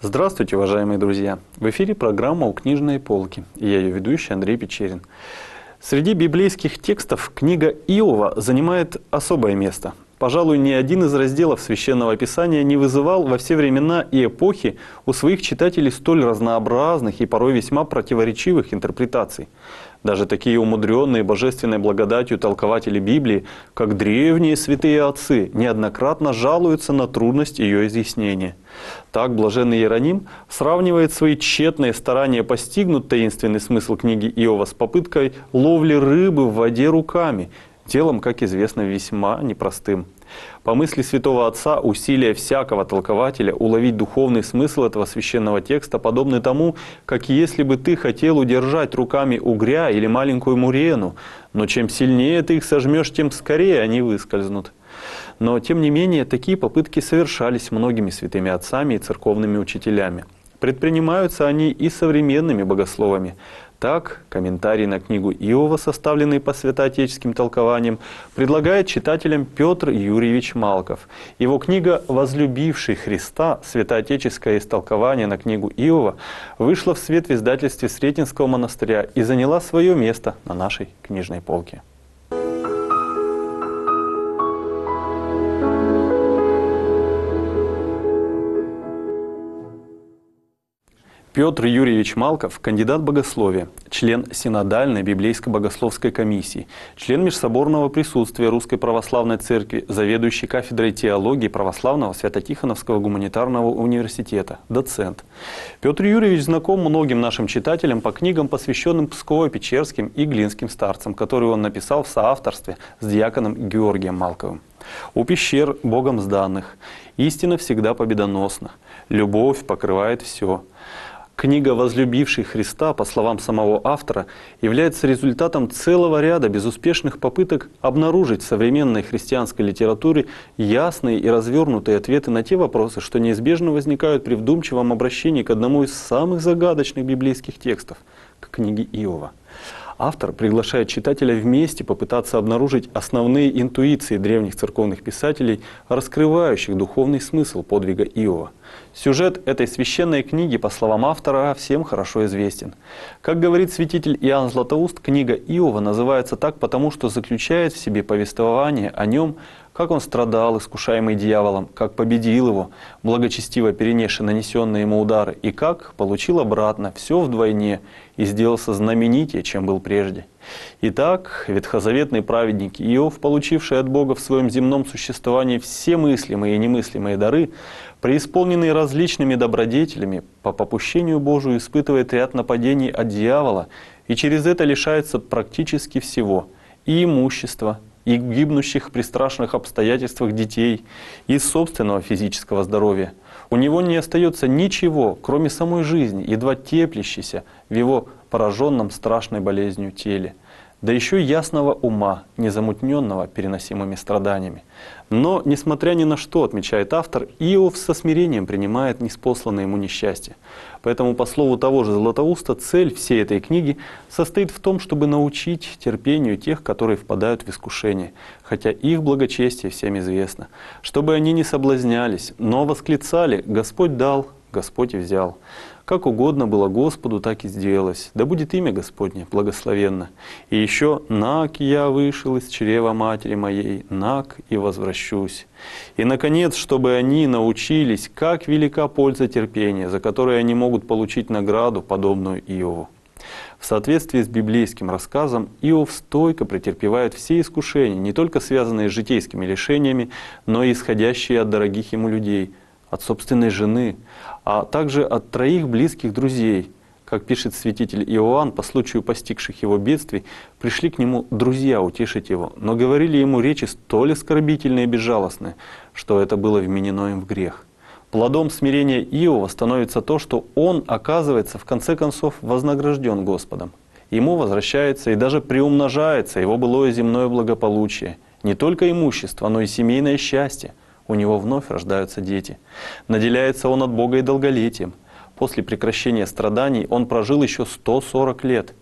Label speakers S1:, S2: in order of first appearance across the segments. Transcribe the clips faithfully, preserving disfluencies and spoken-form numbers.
S1: Здравствуйте, уважаемые друзья! В эфире программа «У книжной полки», и я ее ведущий Андрей Печерин. Среди библейских текстов книга Иова занимает особое место. Пожалуй, ни один из разделов Священного Писания не вызывал во все времена и эпохи у своих читателей столь разнообразных и порой весьма противоречивых интерпретаций. Даже такие умудренные божественной благодатью толкователи Библии, как древние святые отцы, неоднократно жалуются на трудность ее изъяснения. Так блаженный Иероним сравнивает свои тщетные старания постигнуть таинственный смысл книги Иова с попыткой ловли рыбы в воде руками, делом, как известно, весьма непростым. По мысли святого отца, усилия всякого толкователя уловить духовный смысл этого священного текста подобны тому, как если бы ты хотел удержать руками угря или маленькую мурену, но чем сильнее ты их сожмешь, тем скорее они выскользнут. Но, тем не менее, такие попытки совершались многими святыми отцами и церковными учителями. Предпринимаются они и современными богословами. Так, комментарий на книгу Иова, составленный по святоотеческим толкованиям, предлагает читателям Петр Юрьевич Малков. Его книга «Возлюбивший Христа. Святоотеческое истолкование на книгу Иова» вышла в свет в издательстве Сретенского монастыря и заняла свое место на нашей книжной полке. Петр Юрьевич Малков – кандидат богословия, член Синодальной библейско-богословской комиссии, член Межсоборного присутствия Русской Православной Церкви, заведующий кафедрой теологии Православного Свято-Тихоновского гуманитарного университета, доцент. Петр Юрьевич знаком многим нашим читателям по книгам, посвященным Псково-Печерским и Глинским старцам, которые он написал в соавторстве с диаконом Георгием Малковым. «У пещер Богом сданных, истина всегда победоносна, любовь покрывает все». Книга «Возлюбивший Христа», по словам самого автора, является результатом целого ряда безуспешных попыток обнаружить в современной христианской литературе ясные и развернутые ответы на те вопросы, что неизбежно возникают при вдумчивом обращении к одному из самых загадочных библейских текстов – к книге Иова. Автор приглашает читателя вместе попытаться обнаружить основные интуиции древних церковных писателей, раскрывающих духовный смысл подвига Иова. Сюжет этой священной книги, по словам автора, всем хорошо известен. Как говорит святитель Иоанн Златоуст, книга Иова называется так потому, что заключает в себе повествование о нем, как он страдал, искушаемый дьяволом, как победил его, благочестиво перенесший нанесенные ему удары, и как получил обратно все вдвойне и сделался знаменитее, чем был прежде. Итак, ветхозаветный праведник Иов, получивший от Бога в своем земном существовании все мыслимые и немыслимые дары, преисполненный различными добродетелями, по попущению Божию испытывает ряд нападений от дьявола и через это лишается практически всего – и имущества, и гибнущих при страшных обстоятельствах детей, и собственного физического здоровья. У него не остается ничего, кроме самой жизни, едва теплящейся в его пораженном страшной болезнью теле, да еще ясного ума, незамутненного переносимыми страданиями. Но, несмотря ни на что, отмечает автор, Иов со смирением принимает ниспосланное ему несчастье. Поэтому, по слову того же Златоуста, цель всей этой книги состоит в том, чтобы научить терпению тех, которые впадают в искушение, хотя их благочестие всем известно, чтобы они не соблазнялись, но восклицали «Господь дал, Господь и взял». Как угодно было Господу, так и сделалось. Да будет имя Господне благословенно. И еще «Нак я вышел из чрева матери моей, нак и возвращусь». И, наконец, чтобы они научились, как велика польза терпения, за которое они могут получить награду, подобную Иову. В соответствии с библейским рассказом, Иов стойко претерпевает все искушения, не только связанные с житейскими лишениями, но и исходящие от дорогих ему людей, от собственной жены, а также от троих близких друзей. Как пишет святитель Иоанн, по случаю постигших его бедствий, пришли к нему друзья утешить его, но говорили ему речи столь оскорбительные и безжалостные, что это было вменено им в грех. Плодом смирения Иова становится то, что он оказывается в конце концов вознагражден Господом. Ему возвращается и даже приумножается его былое земное благополучие, не только имущество, но и семейное счастье. У него вновь рождаются дети. Наделяется он от Бога и долголетием. После прекращения страданий он прожил еще сто сорок лет.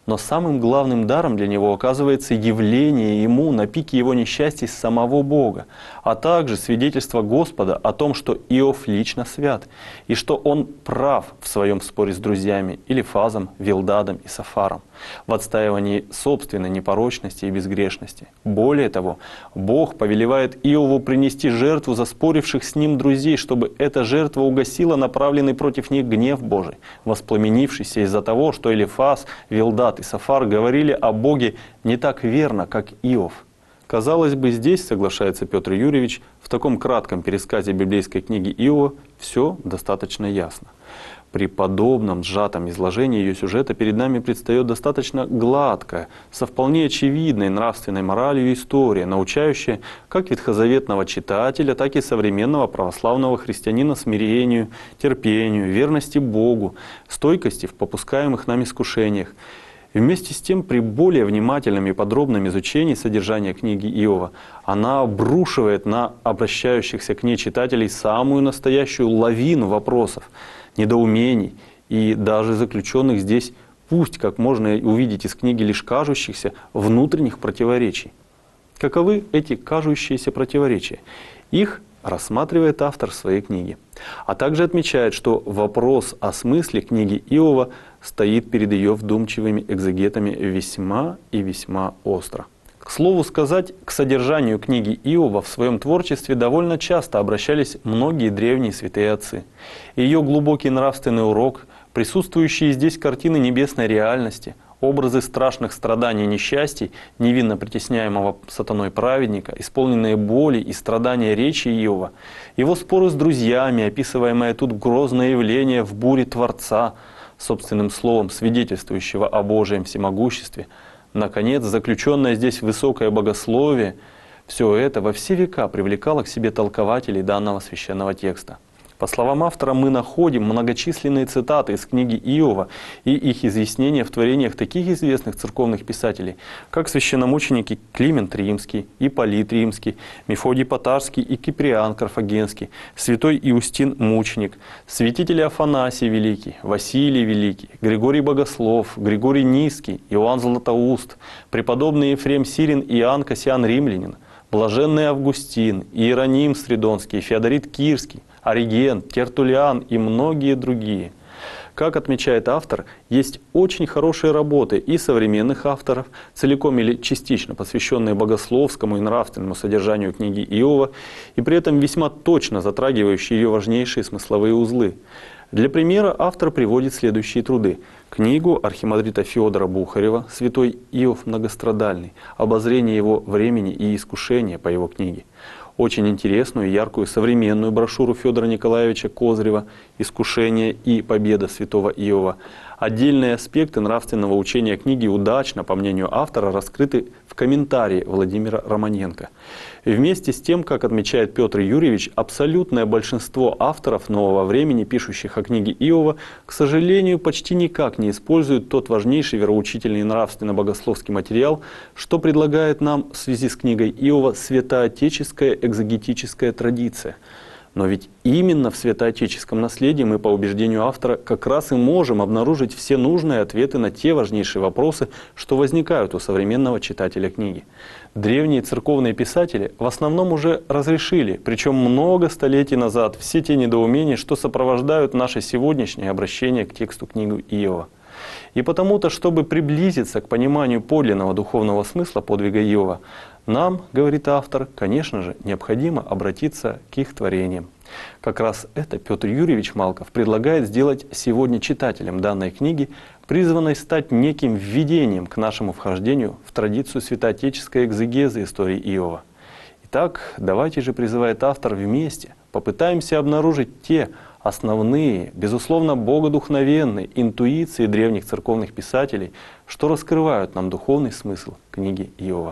S1: Но самым главным даром для него оказывается явление ему на пике его несчастья самого Бога, а также свидетельство Господа о том, что Иов лично свят, и что он прав в своем споре с друзьями Элифазом, Вилдадом и Сафаром в отстаивании собственной непорочности и безгрешности. Более того, Бог повелевает Иову принести жертву заспоривших с ним друзей, чтобы эта жертва угасила направленный против них гнев Божий, воспламенившийся из-за того, что Элифаз, Вилдад и Сафар говорили о Боге не так верно, как Иов. Казалось бы, здесь, соглашается Петр Юрьевич, в таком кратком пересказе библейской книги Иова все достаточно ясно. При подобном сжатом изложении ее сюжета перед нами предстает достаточно гладкая, со вполне очевидной нравственной моралью история, научающая как ветхозаветного читателя, так и современного православного христианина смирению, терпению, верности Богу, стойкости в попускаемых нами искушениях. И вместе с тем, при более внимательном и подробном изучении содержания книги Иова, она обрушивает на обращающихся к ней читателей самую настоящую лавину вопросов, недоумений и даже заключенных здесь, пусть, как можно увидеть из книги, лишь кажущихся внутренних противоречий. Каковы эти кажущиеся противоречия? Их рассматривает автор своей книги, а также отмечает, что вопрос о смысле книги Иова стоит перед ее вдумчивыми экзегетами весьма и весьма остро. К слову сказать, к содержанию книги Иова в своем творчестве довольно часто обращались многие древние святые отцы. Ее глубокий нравственный урок, присутствующие здесь картины небесной реальности, образы страшных страданий и несчастий невинно притесняемого сатаной праведника, исполненные боли и страдания речи Иова, его споры с друзьями, описываемое тут грозное явление в буре Творца, собственным словом свидетельствующего о Божьем всемогуществе, наконец, заключенное здесь высокое богословие, все это во все века привлекало к себе толкователей данного священного текста. По словам автора, мы находим многочисленные цитаты из книги Иова и их изъяснения в творениях таких известных церковных писателей, как священномученики Климент Римский, Ипполит Римский, Мефодий Потарский и Киприан Карфагенский, святой Иустин Мученик, святители Афанасий Великий, Василий Великий, Григорий Богослов, Григорий Низкий, Иоанн Златоуст, преподобный Ефрем Сирин и Иоанн Кассиан Римлянин, блаженный Августин, Иероним Средонский, Феодорит Кирский, Ориген, Тертуллиан и многие другие. Как отмечает автор, есть очень хорошие работы и современных авторов, целиком или частично посвященные богословскому и нравственному содержанию книги Иова, и при этом весьма точно затрагивающие ее важнейшие смысловые узлы. Для примера автор приводит следующие труды. Книгу архимандрита Феодора Бухарева «Святой Иов многострадальный», обозрение его времени и искушения по его книге. Очень интересную, яркую, современную брошюру Федора Николаевича Козырева «Искушение и победа святого Иова». Отдельные аспекты нравственного учения книги удачно, по мнению автора, раскрыты в комментарии Владимира Романенко. И вместе с тем, как отмечает Петр Юрьевич, абсолютное большинство авторов нового времени, пишущих о книге Иова, к сожалению, почти никак не используют тот важнейший вероучительный и нравственно-богословский материал, что предлагает нам в связи с книгой Иова святоотеческая экзегетическая традиция. Но ведь именно в святоотеческом наследии мы, по убеждению автора, как раз и можем обнаружить все нужные ответы на те важнейшие вопросы, что возникают у современного читателя книги. Древние церковные писатели в основном уже разрешили, причем много столетий назад, все те недоумения, что сопровождают наше сегодняшнее обращение к тексту книги Иова. И потому-то, чтобы приблизиться к пониманию подлинного духовного смысла подвига Иова, нам, говорит автор, конечно же, необходимо обратиться к их творениям. Как раз это Петр Юрьевич Малков предлагает сделать сегодня читателям данной книги, призванной стать неким введением к нашему вхождению в традицию святоотеческой экзегезы истории Иова. Итак, давайте же, призывает автор, вместе попытаемся обнаружить те основные, безусловно, богодухновенные интуиции древних церковных писателей, что раскрывают нам духовный смысл книги Иова.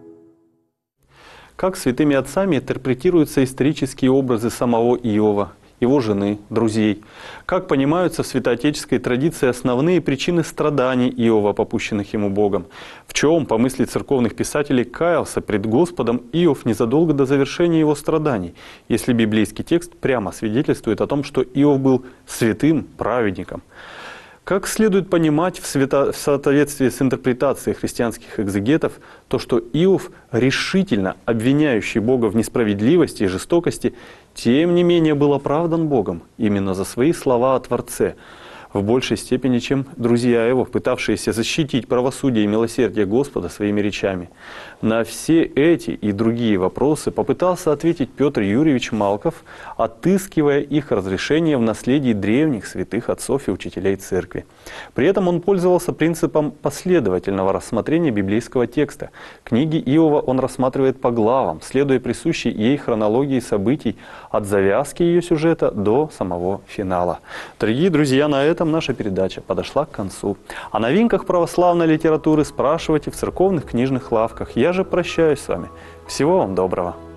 S1: Как святыми отцами интерпретируются исторические образы самого Иова его жены, друзей. Как понимаются в святоотеческой традиции основные причины страданий Иова, попущенных ему Богом? В чем, по мысли церковных писателей, каялся пред Господом Иов незадолго до завершения его страданий, если библейский текст прямо свидетельствует о том, что Иов был святым праведником? Как следует понимать в, свято... в соответствии с интерпретацией христианских экзегетов то, что Иов, решительно обвиняющий Бога в несправедливости и жестокости, тем не менее был оправдан Богом именно за свои слова о Творце, в большей степени, чем друзья его, пытавшиеся защитить правосудие и милосердие Господа своими речами? На все эти и другие вопросы попытался ответить Петр Юрьевич Малков, отыскивая их разрешение в наследии древних святых отцов и учителей Церкви. При этом он пользовался принципом последовательного рассмотрения библейского текста. Книги Иова он рассматривает по главам, следуя присущей ей хронологии событий от завязки ее сюжета до самого финала. Дорогие друзья, на этом наша передача подошла к концу. О новинках православной литературы спрашивайте в церковных книжных лавках. Я же прощаюсь с вами. Всего вам доброго.